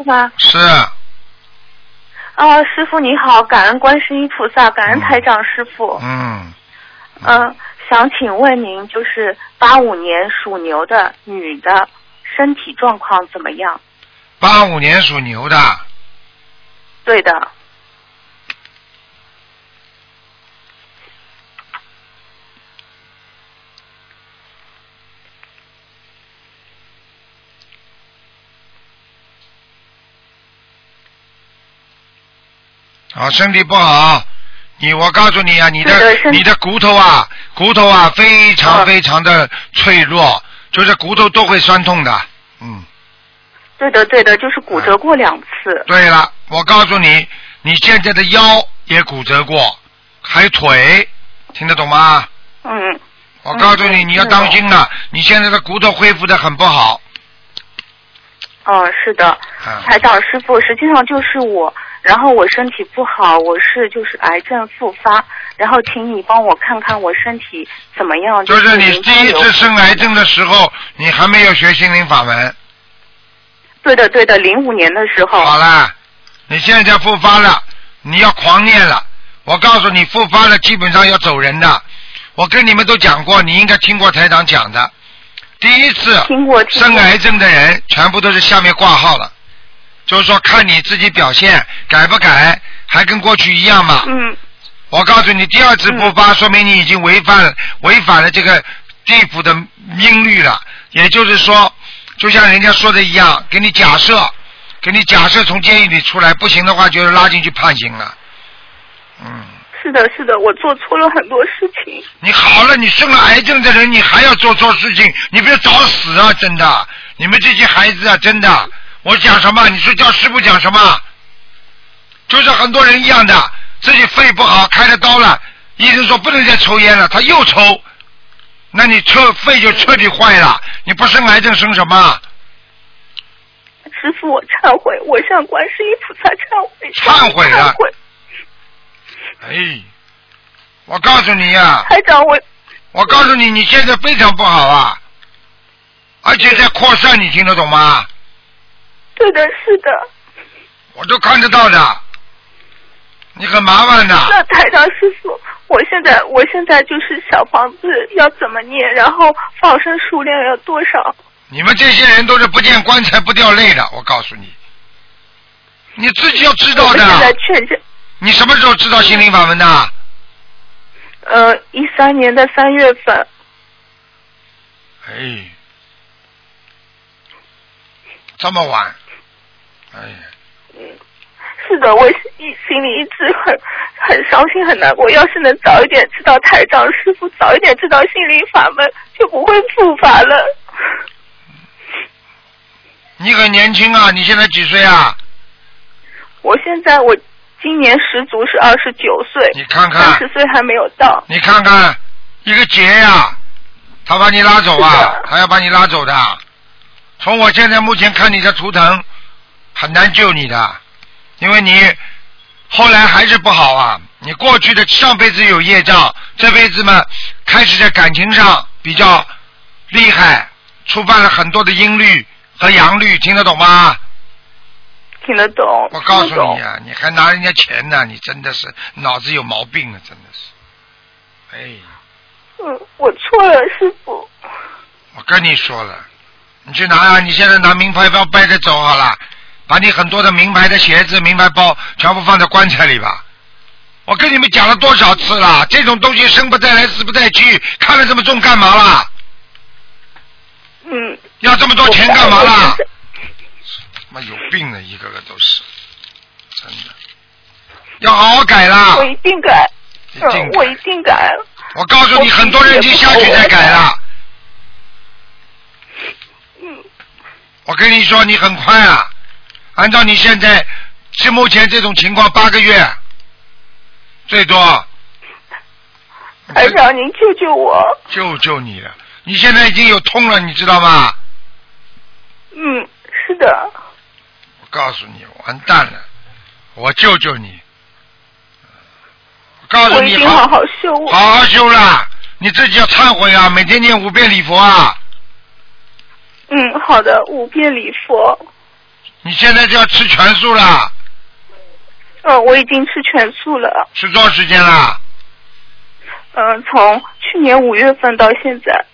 傅吗？ 是。 师傅你好，感恩观世音菩萨，感恩台长师傅。想请问您，就是85年属牛的女的身体状况怎么样 ？85年属牛的。 对的。 身体不好，我告诉你啊，你的骨头啊非常非常的脆弱，就是骨头都会酸痛的。 对的，就是骨折过2次。 对了，我告诉你，你现在的腰也骨折过，还有腿，听得懂吗？我告诉你，你要当心了，你现在的骨头恢复的很不好。 是的，台长师傅，实际上就是我。然后我身体不好，我是就是癌症复发，然后请你帮我看看我身体怎么样。 就是你第一次生癌症的时候，你还没有学心灵法门。 对的，05年的时候。 好了，你现在复发了，你要狂念了。我告诉你，复发了基本上要走人的。我跟你们都讲过，你应该听过台长讲的。第一次生癌症的人，全部都是下面挂号了。就是说看你自己表现改不改，还跟过去一样嘛。我告诉你，第二次复发，说明你已经违反了这个地府的音律了。也就是说，就像人家说的一样，给你假设从监狱里出来，不行的话就是拉进去判刑了。 是的，我做错了很多事情。 你好了，你生了癌症的人，你还要做错事情，你不要找死啊！真的，你们这些孩子啊，真的。我讲什么？你说叫师父讲什么？就是很多人一样的，自己肺不好，开了刀了，医生说不能再抽烟了，他又抽，那你肺就彻底坏了。你不生癌症生什么？ 师父，我忏悔，我向观世音菩萨忏悔了。我告诉你呀， 台长， 我告诉你，你现在非常不好啊，而且在扩散，你听得懂吗？ 对的，是的， 我都看得到的，你很麻烦的。 那台长师傅，我现在就是小房子要怎么念，然后放生数量要多少？ 你们这些人都是不见棺材不掉泪的，我告诉你，你自己要知道的。 现在劝着。 你什么时候知道心灵法门的 ？13年的3月份。 这么晚。 是的，我心里一直很伤心很难过。要是能早一点知道台长师傅，早一点知道心灵法门，就不会复发了。 你很年轻啊，你现在几岁啊？ 我今年10足是29岁。 你看看 ，30岁还没有到。 你看看，一个劫呀，他把你拉走啊，他要把你拉走的。从我现在目前看你的图腾，很难救你的，因为你后来还是不好啊。你过去的上辈子有业障，这辈子嘛，开始在感情上比较厉害，触犯了很多的阴律和阳律，听得懂吗？ 听得懂。 我告诉你啊，你还拿人家钱呢，你真的是脑子有毛病了，真的是。 我错了，师傅。 我跟你说了，你去拿啊！你现在拿名牌包背着走好了，把你很多的名牌的鞋子、名牌包全部放在棺材里吧。我跟你们讲了多少次了，这种东西生不带来死不带去，看了这么重干嘛啦？要这么多钱干嘛啦？妈有病了，一个个都是，真的，要好好改啦。 我一定改。我一定改。 我告诉你，很多人已经下去再改了。我跟你说，你很快啊！按照你现在目前这种情况，8个月最多。 台长，您救救我！ 救你了！你现在已经有痛了，你知道吗？ 是的。 我告诉你，完蛋了！我救你！我告诉你， 我一定好好修。 好好修了，你自己要忏悔啊！每天念5遍礼佛啊！ 好的，5遍礼佛。 你现在就要吃全素了。 我已经吃全素了。 吃多少时间了？ 从去年5月份到现在。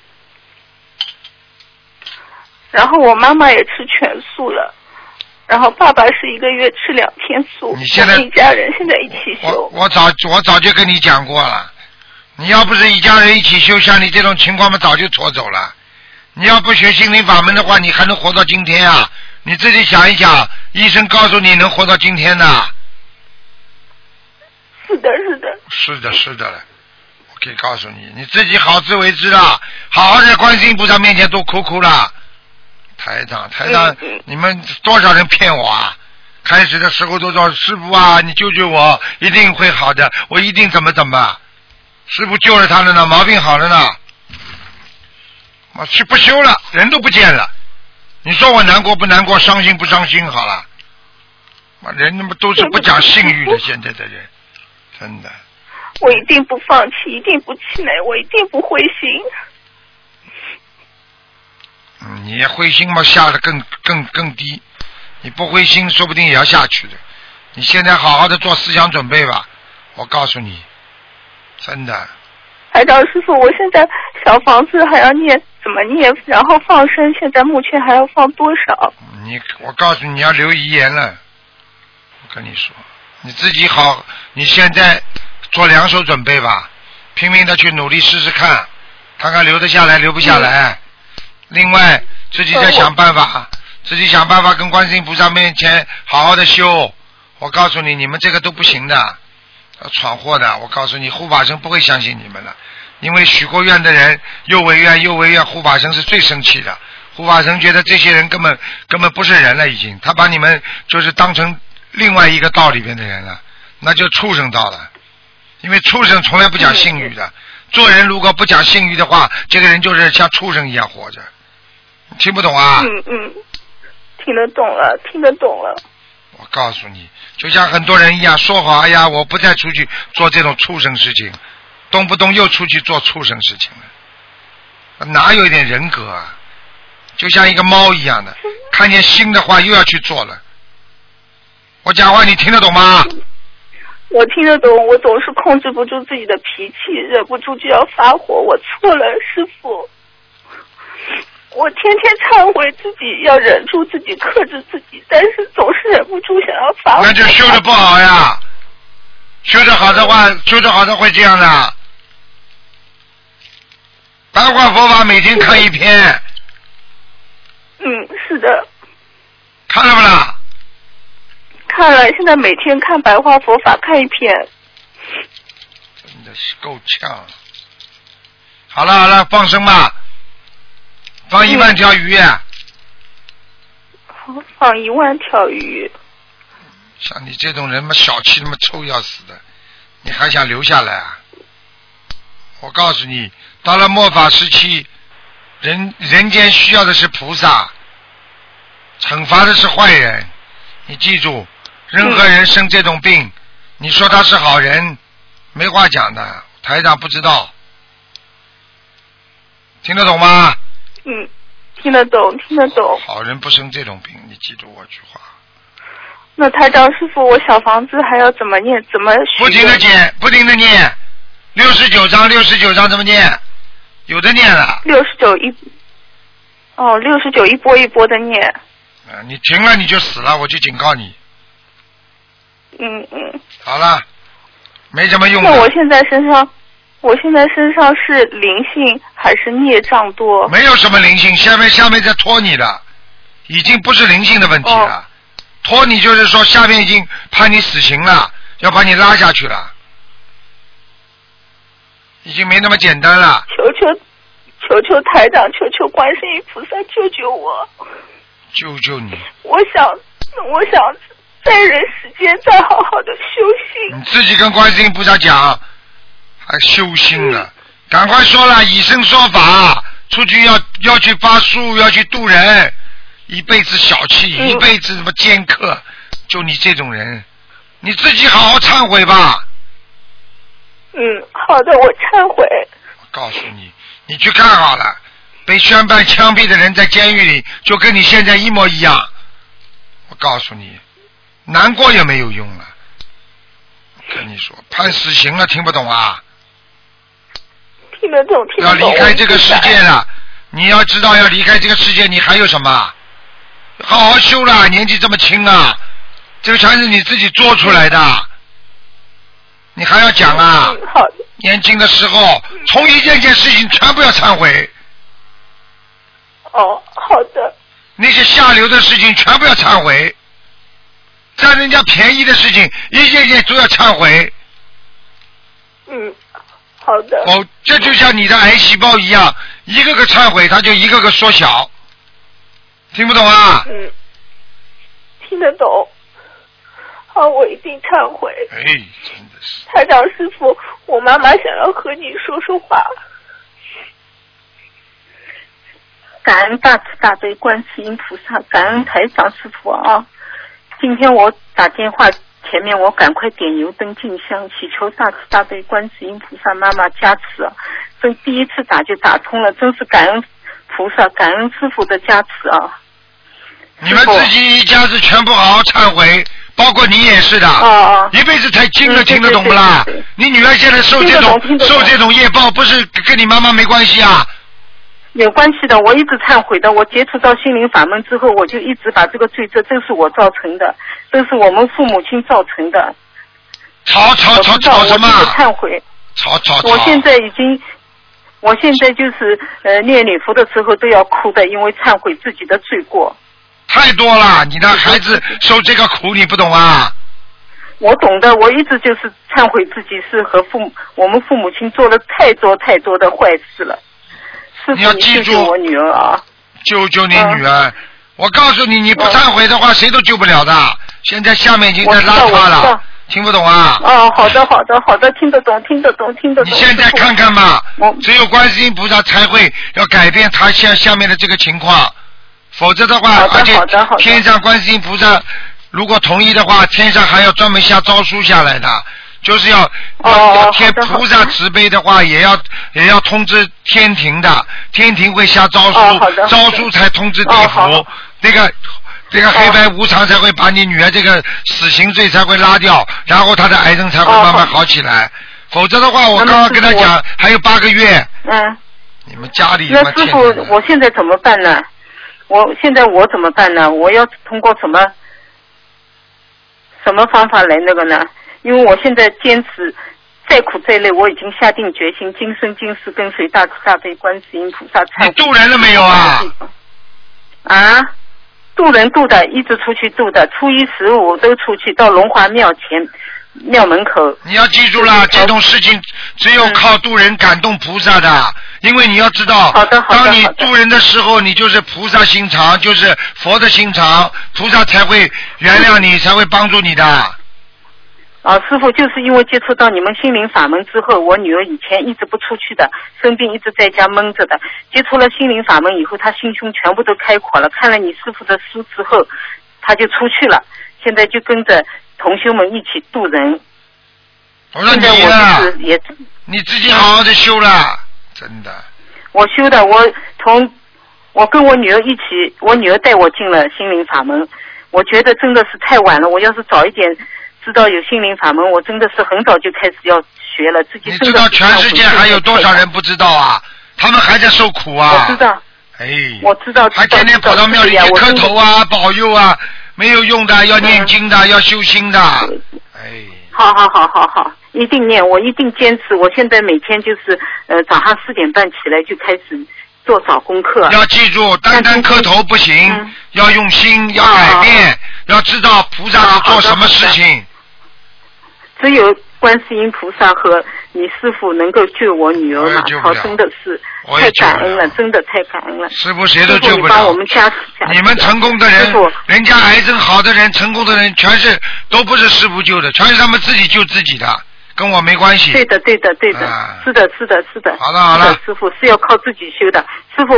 然后我妈妈也吃全素了，然后爸爸是1个月吃2天素。 你现在一家人现在一起修。 我早就跟你讲过了，你要不是一家人一起修，像你这种情况嘛，早就拖走了。你要不学心灵法门的话，你还能活到今天啊？你自己想一想，医生告诉你能活到今天的。 是的，是的。 是的，是的了。我可以告诉你，你自己好自为之了，好好在观世音菩萨面前都哭了。台长，你们多少人骗我啊？开始的时候都说师父啊，你救救我，一定会好的，我一定怎么。师父救了他了呢，毛病好了呢。我去不修了，人都不见了。你说我难过不难过，伤心不伤心？好了，人他妈都是不讲信誉的，现在的人，真的。 我一定不放弃，一定不气馁，我一定不灰心。 你灰心嘛，下得更低。你不灰心，说不定也要下去的。你现在好好的做思想准备吧，我告诉你，真的。 台长师傅，我现在小房子还要念，怎么念？然后放生，现在目前还要放多少？ 我告诉你，要留遗言了。我跟你说，你自己好，你现在做2手准备吧，拼命的去努力试试看，看看留得下来，留不下来。另外，自己再想办法，跟观世音菩萨面前好好的修。我告诉你，你们这个都不行的，闯祸的。我告诉你，护法神不会相信你们了，因为许过愿的人又违愿，护法神是最生气的。护法神觉得这些人根本不是人了，已经，他把你们就是当成另外一个道里边的人了，那就畜生道了。因为畜生从来不讲信誉的，做人如果不讲信誉的话，这个人就是像畜生一样活着。听不懂啊？ 听得懂了。我告诉你，就像很多人一样，说好，哎呀，我不再出去做这种畜生事情，动不动又出去做畜生事情了，哪有一点人格啊？就像一个猫一样的，看见新的话又要去做了。我讲话你听得懂吗？ 我听得懂，我总是控制不住自己的脾气，忍不住就要发火。我错了，师父。我天天忏悔自己，要忍住自己，克制自己，但是总是忍不住想要发火。 那就修得不好呀，修得好的话会这样的。白话佛法每天看1篇。 是的。 看了不啦？ 看了，现在每天看白话佛法看1篇。 真的是够呛。好了，放生吧。放1万条鱼。 放1万条鱼。 像你这种人嘛，小气那么臭要死的，你还想留下来啊？我告诉你，到了末法时期，人间需要的是菩萨，惩罚的是坏人。你记住，任何人生这种病，你说他是好人，没话讲的。台长不知道，听得懂吗？ 听得懂。 好人不生这种病，你记住我句话。 那台长师傅，我小房子还要怎么念？怎么许？ 不停的念，69章怎么念？有的念了。 69一波一波的念。 你停了你就死了，我就警告你。好了，没什么用的。 那我现在身上是灵性还是孽障多？ 没有什么灵性，下面在拖你的，已经不是灵性的问题了。拖你就是说下面已经判你死刑了，要把你拉下去了，已经没那么简单了。 求求台长，求观世音菩萨救救我！ 救救你！ 我想在人世间再好好的修行。 你自己跟观世音菩萨讲，还修心了，赶快说了，以身说法，出去要去发书，要去度人，一辈子小气，一辈子什么尖刻，就你这种人，你自己好好忏悔吧。 好的，我忏悔。 我告诉你，你去看好了，被宣判枪毙的人在监狱里就跟你现在一模一样， 告诉你，难过也没有用了。跟你说，判死刑了，听不懂啊？ 听得懂，听得懂。 要离开这个世界了，你要知道，要离开这个世界，你还有什么？好好修了，年纪这么轻啊，这个全是你自己做出来的，你还要讲啊？ 好的。 年轻的时候，从一件件事情全部要忏悔。 哦，好的。 那些下流的事情全部要忏悔，占人家便宜的事情一件件都要忏悔。 好的。 哦，这就像你的癌细胞一样，一个个忏悔，它就一个个缩小。听不懂啊？ 听得懂。好，我一定忏悔。 哎，真的是。 台长师傅，我妈妈想要和你说说话。感恩大慈大悲观世音菩萨，感恩台长师傅啊！今天我打电话前面，我赶快点油灯敬香，祈求大慈大悲观世音菩萨妈妈加持啊！真第一次打就打通了，真是感恩菩萨，感恩师傅的加持啊！ 你们自己一家子全部好好忏悔，包括你也是的。一辈子太精了，听得懂不啦？你女儿现在受这种业报，不是跟你妈妈没关系啊？有关系的，我一直忏悔的。我接触到心灵法门之后，我就一直把这个罪责，这是我造成的，这是我们父母亲造成的。吵什么？我忏悔。吵。我现在就是念礼佛的时候都要哭的，因为忏悔自己的罪过。太多了，你的孩子受这个苦，你不懂啊？我懂的，我一直就是忏悔自己是和我们父母亲做了太多的坏事了。你要记住我女儿啊！救你女儿！我告诉你，你不忏悔的话，谁都救不了的。现在下面已经在拉他了，听不懂啊？好的，听得懂。你现在看看嘛，只有观世音菩萨才会要改变他下面的这个情况，否则的话，而且天上观世音菩萨如果同意的话，天上还要专门下诏书下来的。就是要天菩萨慈悲的话，也要通知天庭的，天庭会下诏书，诏书才通知地府，这个黑白无常才会把你女儿这个死刑罪才会拉掉，然后她的癌症才会慢慢好起来，否则的话，我刚刚跟她讲还有8个月。你们家里那师傅，我现在怎么办呢？我怎么办呢？我要通过什么方法来那个呢？因为我现在坚持，再苦再累，我已经下定决心，今生今世跟随大慈大悲观世音菩萨忏悔。你渡人了没有啊？渡人渡的，一直出去渡的，初一15都出去，到龙华庙庙门口。你要记住了，这种事情只有靠渡人感动菩萨的，因为你要知道，当你渡人的时候，你就是菩萨心肠，就是佛的心肠，菩萨才会原谅你，才会帮助你的。师父，就是因为接触到你们心灵法门之后，我女儿以前一直不出去的，生病一直在家闷着的，接触了心灵法门以后，她心胸全部都开阔了，看了你师父的书之后，她就出去了，现在就跟着同修们一起渡人。我说你啊，你自己好好的修了，真的。我修的，我跟我女儿一起，我女儿带我进了心灵法门，我觉得真的是太晚了，我要是早一点知道有心灵法门，我真的是很早就开始要学了。自己你知道全世界还有多少人不知道啊？他们还在受苦啊！我知道。我知道。还天天跑到庙里去磕头啊、保佑啊，没有用的，要念经的，要修心的。好，一定念，我一定坚持。我现在每天就是早上4点半起来就开始做早功课。要记住，单磕头不行，要用心，要改变，要知道菩萨是做什么事情。只有观世音菩萨和你师父能够救我女儿马超，真的是太感恩了，真的太感恩了。师父谁都救不了。帮我们加持下。你们成功的人，人家癌症好的人，成功的人，全是都不是师父救的，全是他们自己救自己的，跟我没关系。对的，是的。好了，师父是要靠自己修的，师父。